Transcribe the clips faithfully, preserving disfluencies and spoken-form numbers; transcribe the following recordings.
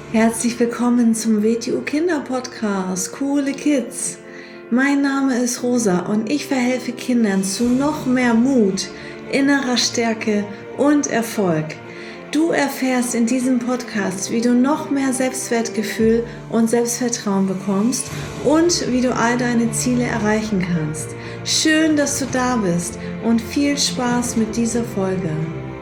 Herzlich willkommen zum W T U Kinder Podcast, Coole Kids. Mein Name ist Rosa und ich verhelfe Kindern zu noch mehr Mut, innerer Stärke und Erfolg. Du erfährst in diesem Podcast, wie du noch mehr Selbstwertgefühl und Selbstvertrauen bekommst und wie du all deine Ziele erreichen kannst. Schön, dass du da bist und viel Spaß mit dieser Folge.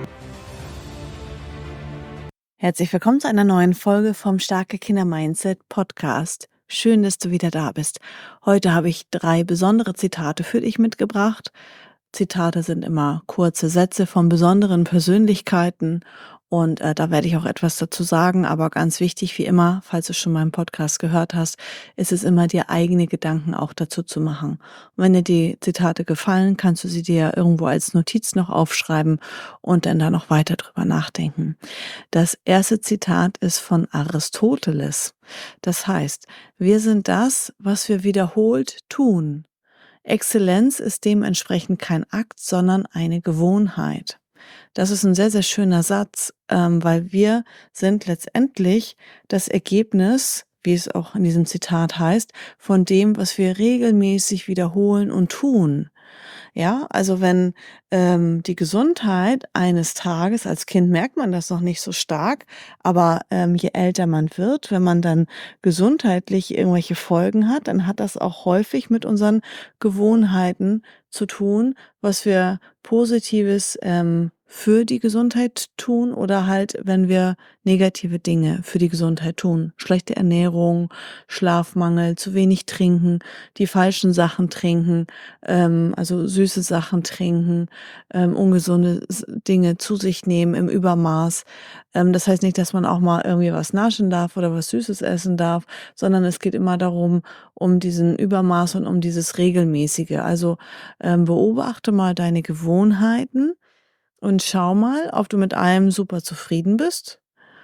Herzlich willkommen zu einer neuen Folge vom Starke Kinder Mindset Podcast. Schön, dass du wieder da bist. Heute habe ich drei besondere Zitate für dich mitgebracht. Zitate sind immer kurze Sätze von besonderen Persönlichkeiten und äh, da werde ich auch etwas dazu sagen, aber ganz wichtig wie immer, falls du schon meinen Podcast gehört hast, ist es immer, dir eigene Gedanken auch dazu zu machen. Und wenn dir die Zitate gefallen, kannst du sie dir irgendwo als Notiz noch aufschreiben und dann da noch weiter drüber nachdenken. Das erste Zitat ist von Aristoteles. Das heißt, wir sind das, was wir wiederholt tun. Exzellenz ist dementsprechend kein Akt, sondern eine Gewohnheit. Das ist ein sehr, sehr schöner Satz, ähm, weil wir sind letztendlich das Ergebnis, wie es auch in diesem Zitat heißt, von dem, was wir regelmäßig wiederholen und tun. Ja, also wenn ähm, die Gesundheit eines Tages, als Kind merkt man das noch nicht so stark, aber ähm, je älter man wird, wenn man dann gesundheitlich irgendwelche Folgen hat, dann hat das auch häufig mit unseren Gewohnheiten zu tun, was wir Positives ähm, für die Gesundheit tun oder halt, wenn wir negative Dinge für die Gesundheit tun. Schlechte Ernährung, Schlafmangel, zu wenig trinken, die falschen Sachen trinken, ähm, also süße Sachen trinken, ähm, ungesunde S- Dinge zu sich nehmen im Übermaß. Ähm, das heißt nicht, dass man auch mal irgendwie was naschen darf oder was Süßes essen darf, sondern es geht immer darum, um diesen Übermaß und um dieses Regelmäßige. Also ähm, beobachte mal deine Gewohnheiten und schau mal, ob du mit allem super zufrieden bist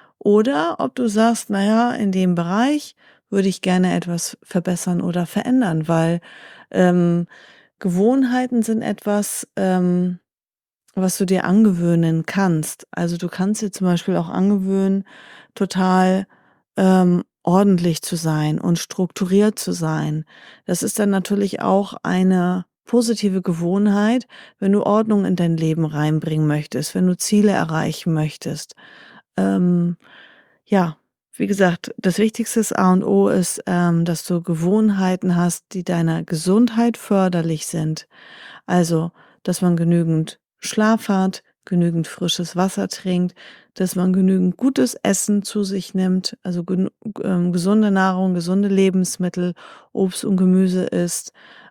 oder ob du sagst, naja, in dem Bereich würde ich gerne etwas verbessern oder verändern, weil ähm, Gewohnheiten sind etwas, ähm, was du dir angewöhnen kannst. Also du kannst dir zum Beispiel auch angewöhnen, total ähm, ordentlich zu sein und strukturiert zu sein. Das ist dann natürlich auch eine positive Gewohnheit, wenn du Ordnung in dein Leben reinbringen möchtest, wenn du Ziele erreichen möchtest. Ähm, ja, wie gesagt, das Wichtigste ist A und O ist, ähm, dass du Gewohnheiten hast, die deiner Gesundheit förderlich sind. Also, dass man genügend Schlaf hat, genügend frisches Wasser trinkt, dass man genügend gutes Essen zu sich nimmt, also genu ähm, gesunde Nahrung, gesunde Lebensmittel, Obst und Gemüse isst,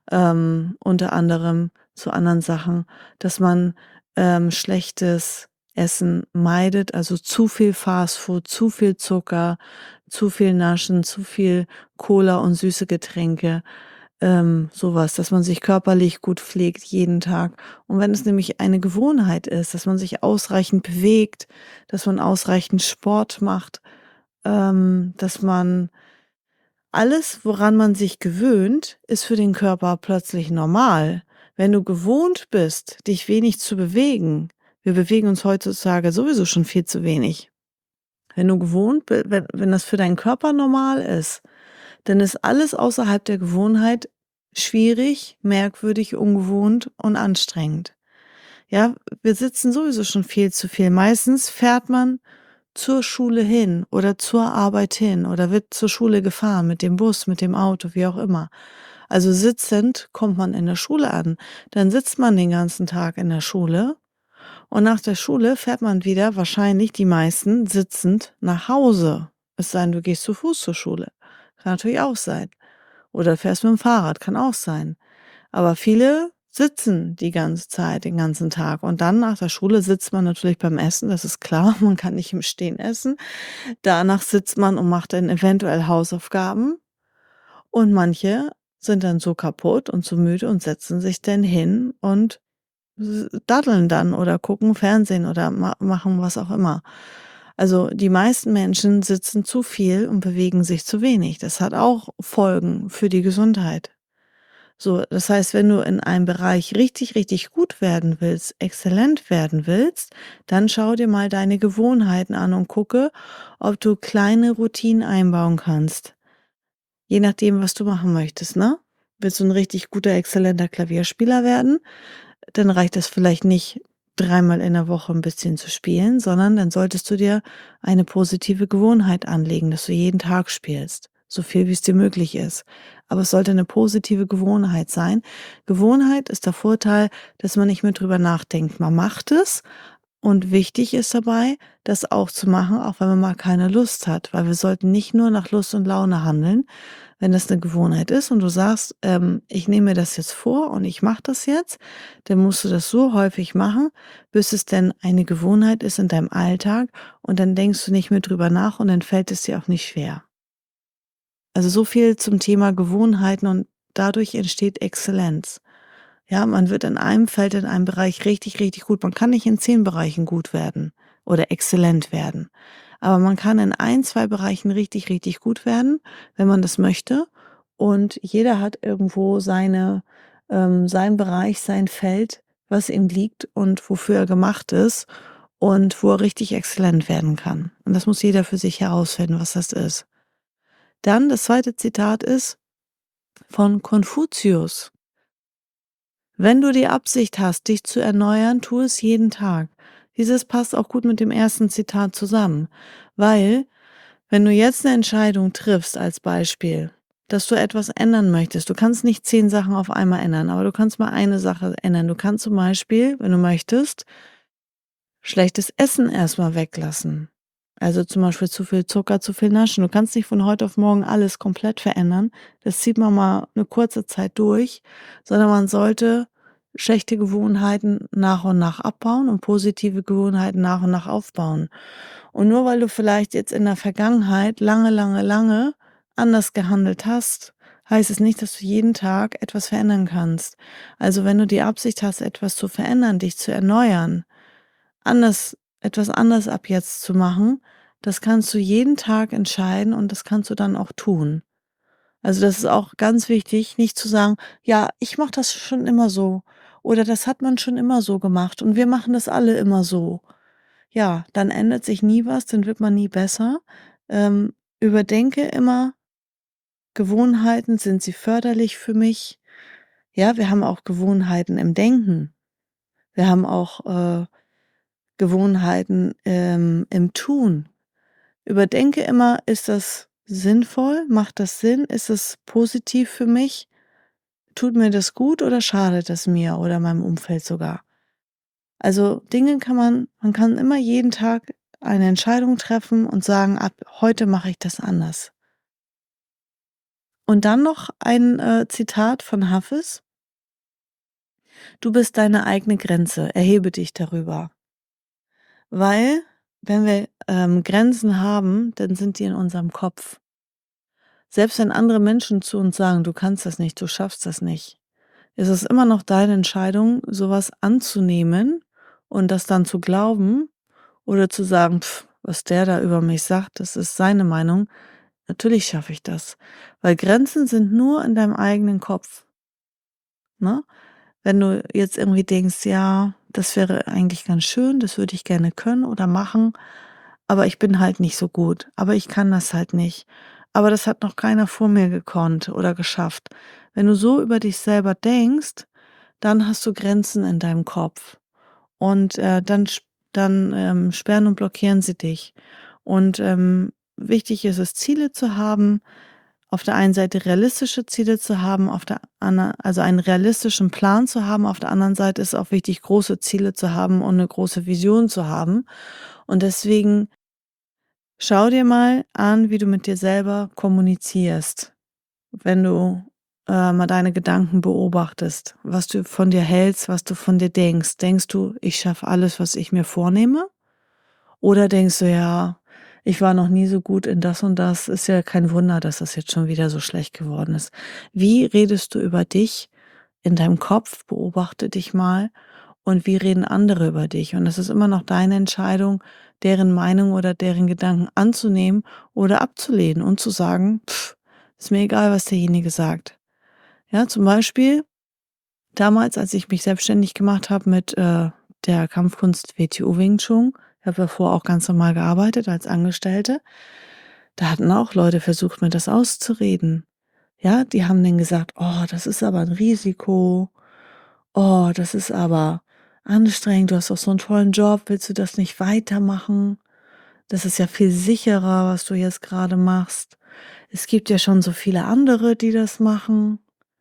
ähm, unter anderem zu anderen Sachen, dass man ähm, schlechtes Essen meidet, also zu viel Fastfood, zu viel Zucker, zu viel Naschen, zu viel Cola und süße Getränke, ähm, sowas, dass man sich körperlich gut pflegt jeden Tag. Und wenn es nämlich eine Gewohnheit ist, dass man sich ausreichend bewegt, dass man ausreichend Sport macht, ähm, dass man alles, woran man sich gewöhnt, ist für den Körper plötzlich normal. Wenn du gewohnt bist, dich wenig zu bewegen, wir bewegen uns heutzutage sowieso schon viel zu wenig. Wenn du gewohnt bist, wenn, wenn das für deinen Körper normal ist, dann ist alles außerhalb der Gewohnheit schwierig, merkwürdig, ungewohnt und anstrengend. Ja, wir sitzen sowieso schon viel zu viel. Meistens fährt man zur Schule hin oder zur Arbeit hin oder wird zur Schule gefahren mit dem Bus, mit dem Auto, wie auch immer. Also sitzend kommt man in der Schule an. Dann sitzt man den ganzen Tag in der Schule und nach der Schule fährt man wieder, wahrscheinlich die meisten, sitzend nach Hause. Es sei denn, du gehst zu Fuß zur Schule. Kann natürlich auch sein. Oder fährst mit dem Fahrrad, kann auch sein. Aber viele sitzen die ganze Zeit, den ganzen Tag. Und dann nach der Schule sitzt man natürlich beim Essen, das ist klar, man kann nicht im Stehen essen. Danach sitzt man und macht dann eventuell Hausaufgaben. Und manche sind dann so kaputt und so müde und setzen sich dann hin und s daddeln dann oder gucken Fernsehen oder ma machen was auch immer. Also, die meisten Menschen sitzen zu viel und bewegen sich zu wenig. Das hat auch Folgen für die Gesundheit. So, das heißt, wenn du in einem Bereich richtig, richtig gut werden willst, exzellent werden willst, dann schau dir mal deine Gewohnheiten an und gucke, ob du kleine Routinen einbauen kannst. Je nachdem, was du machen möchtest, ne? Willst du ein richtig guter, exzellenter Klavierspieler werden, dann reicht es vielleicht nicht, dreimal in der Woche ein bisschen zu spielen, sondern dann solltest du dir eine positive Gewohnheit anlegen, dass du jeden Tag spielst, so viel wie es dir möglich ist. Aber es sollte eine positive Gewohnheit sein. Gewohnheit ist der Vorteil, dass man nicht mehr drüber nachdenkt. Man macht es und wichtig ist dabei, das auch zu machen, auch wenn man mal keine Lust hat, weil wir sollten nicht nur nach Lust und Laune handeln. Wenn das eine Gewohnheit ist und du sagst, ähm, ich nehme mir das jetzt vor und ich mache das jetzt, dann musst du das so häufig machen, bis es denn eine Gewohnheit ist in deinem Alltag und dann denkst du nicht mehr drüber nach und dann fällt es dir auch nicht schwer. Also so viel zum Thema Gewohnheiten und dadurch entsteht Exzellenz. Ja, man wird in einem Feld, in einem Bereich richtig, richtig gut. Man kann nicht in zehn Bereichen gut werden oder exzellent werden. Aber man kann in ein, zwei Bereichen richtig, richtig gut werden, wenn man das möchte. Und jeder hat irgendwo seine, ähm, sein Bereich, sein Feld, was ihm liegt und wofür er gemacht ist und wo er richtig exzellent werden kann. Und das muss jeder für sich herausfinden, was das ist. Dann das zweite Zitat ist von Konfuzius. Wenn du die Absicht hast, dich zu erneuern, tu es jeden Tag. Dieses passt auch gut mit dem ersten Zitat zusammen, weil wenn du jetzt eine Entscheidung triffst als Beispiel, dass du etwas ändern möchtest, du kannst nicht zehn Sachen auf einmal ändern, aber du kannst mal eine Sache ändern. Du kannst zum Beispiel, wenn du möchtest, schlechtes Essen erstmal weglassen. Also zum Beispiel zu viel Zucker, zu viel Naschen. Du kannst nicht von heute auf morgen alles komplett verändern. Das zieht man mal eine kurze Zeit durch, sondern man sollte schlechte Gewohnheiten nach und nach abbauen und positive Gewohnheiten nach und nach aufbauen. Und nur weil du vielleicht jetzt in der Vergangenheit lange, lange, lange anders gehandelt hast, heißt es nicht, dass du jeden Tag etwas verändern kannst. Also wenn du die Absicht hast, etwas zu verändern, dich zu erneuern, anders etwas anders ab jetzt zu machen, das kannst du jeden Tag entscheiden und das kannst du dann auch tun. Also, das ist auch ganz wichtig, nicht zu sagen: „Ja, ich mache das schon immer so“ oder „das hat man schon immer so gemacht und wir machen das alle immer so.“ Ja, dann ändert sich nie was, dann wird man nie besser. Ähm, überdenke immer, Gewohnheiten, sind sie förderlich für mich? Ja, wir haben auch Gewohnheiten im Denken. Wir haben auch, äh Gewohnheiten, ähm, im Tun. Überdenke immer, ist das sinnvoll? Macht das Sinn? Ist es positiv für mich? Tut mir das gut oder schadet es mir oder meinem Umfeld sogar? Also Dinge kann man, man kann immer jeden Tag eine Entscheidung treffen und sagen, ab heute mache ich das anders. Und dann noch ein äh, Zitat von Hafiz. Du bist deine eigene Grenze, erhebe dich darüber. Weil, wenn wir, ähm, Grenzen haben, dann sind die in unserem Kopf. Selbst wenn andere Menschen zu uns sagen: „Du kannst das nicht, du schaffst das nicht“, ist es immer noch deine Entscheidung, sowas anzunehmen und das dann zu glauben oder zu sagen: „Pf, was der da über mich sagt, das ist seine Meinung. Natürlich schaffe ich das.“ Weil Grenzen sind nur in deinem eigenen Kopf, ne? Wenn du jetzt irgendwie denkst: „Ja, das wäre eigentlich ganz schön, das würde ich gerne können oder machen, aber ich bin halt nicht so gut. Aber ich kann das halt nicht. Aber das hat noch keiner vor mir gekonnt oder geschafft.“ Wenn du so über dich selber denkst, dann hast du Grenzen in deinem Kopf und, äh, dann sch dann, ähm, sperren und blockieren sie dich. Und, ähm, wichtig ist es, Ziele zu haben, auf der einen Seite realistische Ziele zu haben, auf der ander also einen realistischen Plan zu haben. Auf der anderen Seite ist auch wichtig, große Ziele zu haben und eine große Vision zu haben. Und deswegen schau dir mal an, wie du mit dir selber kommunizierst, wenn du, äh, mal deine Gedanken beobachtest, was du von dir hältst, was du von dir denkst. Denkst du: „Ich schaffe alles, was ich mir vornehme?“ Oder denkst du: „Ja, ich war noch nie so gut in das und das, ist ja kein Wunder, dass das jetzt schon wieder so schlecht geworden ist.“ Wie redest du über dich in deinem Kopf? Beobachte dich mal. Und wie reden andere über dich? Und es ist immer noch deine Entscheidung, deren Meinung oder deren Gedanken anzunehmen oder abzulehnen und zu sagen: „Pff, ist mir egal, was derjenige sagt.“ Ja, zum Beispiel damals, als ich mich selbstständig gemacht habe mit äh, der Kampfkunst W T O Wing Chun, ich habe davor auch ganz normal gearbeitet als Angestellte, da hatten auch Leute versucht, mir das auszureden. Ja, die haben dann gesagt: „Oh, das ist aber ein Risiko. Oh, das ist aber anstrengend. Du hast doch so einen tollen Job. Willst du das nicht weitermachen? Das ist ja viel sicherer, was du jetzt gerade machst. Es gibt ja schon so viele andere, die das machen.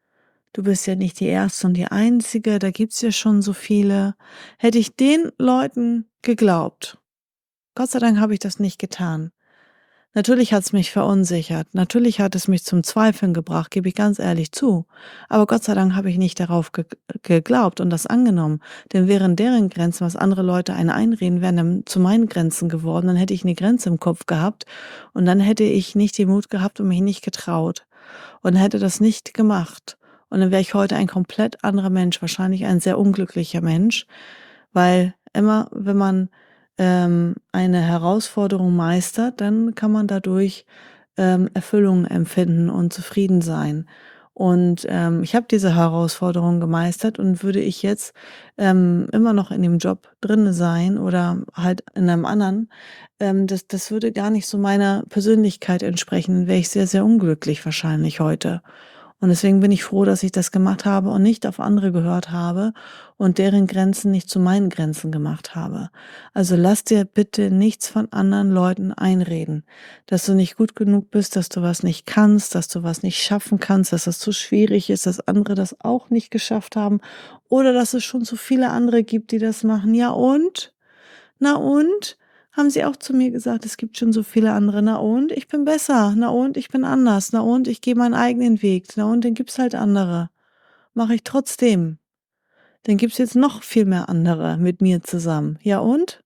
Du bist ja nicht die Erste und die Einzige, da gibt's ja schon so viele.“ Hätte ich den Leuten geglaubt, Gott sei Dank habe ich das nicht getan. Natürlich hat's mich verunsichert. Natürlich hat es mich zum Zweifeln gebracht, gebe ich ganz ehrlich zu. Aber Gott sei Dank habe ich nicht darauf ge geglaubt und das angenommen. Denn wären deren Grenzen, was andere Leute einen einreden, wären dann zu meinen Grenzen geworden. Dann hätte ich eine Grenze im Kopf gehabt und dann hätte ich nicht den Mut gehabt und mich nicht getraut und hätte das nicht gemacht. Und dann wäre ich heute ein komplett anderer Mensch, wahrscheinlich ein sehr unglücklicher Mensch, weil immer, wenn man ähm, eine Herausforderung meistert, dann kann man dadurch ähm, Erfüllung empfinden und zufrieden sein. Und ähm, ich habe diese Herausforderung gemeistert und würde ich jetzt ähm, immer noch in dem Job drinne sein oder halt in einem anderen, ähm, das, das würde gar nicht so meiner Persönlichkeit entsprechen. Dann wäre ich sehr, sehr unglücklich wahrscheinlich heute. Und deswegen bin ich froh, dass ich das gemacht habe und nicht auf andere gehört habe und deren Grenzen nicht zu meinen Grenzen gemacht habe. Also lass dir bitte nichts von anderen Leuten einreden, dass du nicht gut genug bist, dass du was nicht kannst, dass du was nicht schaffen kannst, dass das zu schwierig ist, dass andere das auch nicht geschafft haben oder dass es schon so viele andere gibt, die das machen. Ja und? Na und? Haben sie auch zu mir gesagt, es gibt schon so viele andere. Na und? Ich bin besser. Na und? Ich bin anders. Na und? Ich gehe meinen eigenen Weg. Na und? Dann gibt's halt andere. Mache ich trotzdem. Dann gibt's jetzt noch viel mehr andere mit mir zusammen. Ja und?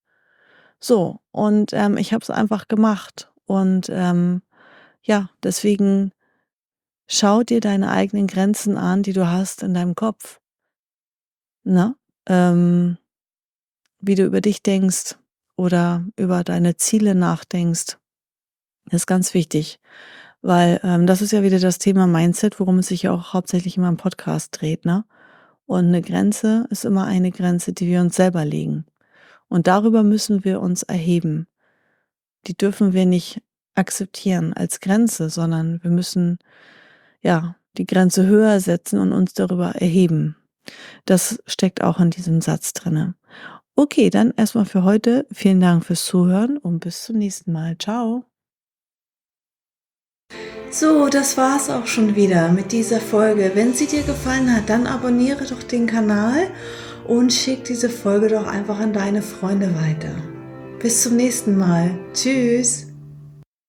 So, und ähm, ich habe es einfach gemacht. Und ähm, ja, deswegen schau dir deine eigenen Grenzen an, die du hast in deinem Kopf. Ne? Ähm, wie du über dich denkst oder über deine Ziele nachdenkst. Das ist ganz wichtig, weil, ähm, das ist ja wieder das Thema Mindset, worum es sich ja auch hauptsächlich in meinem Podcast dreht, ne? Und eine Grenze ist immer eine Grenze, die wir uns selber legen. Und darüber müssen wir uns erheben. Die dürfen wir nicht akzeptieren als Grenze, sondern wir müssen, ja, die Grenze höher setzen und uns darüber erheben. Das steckt auch in diesem Satz drinne. Okay, dann erstmal für heute. Vielen Dank fürs Zuhören und bis zum nächsten Mal. Ciao. So, das war's auch schon wieder mit dieser Folge. Wenn sie dir gefallen hat, dann abonniere doch den Kanal und schick diese Folge doch einfach an deine Freunde weiter. Bis zum nächsten Mal. Tschüss.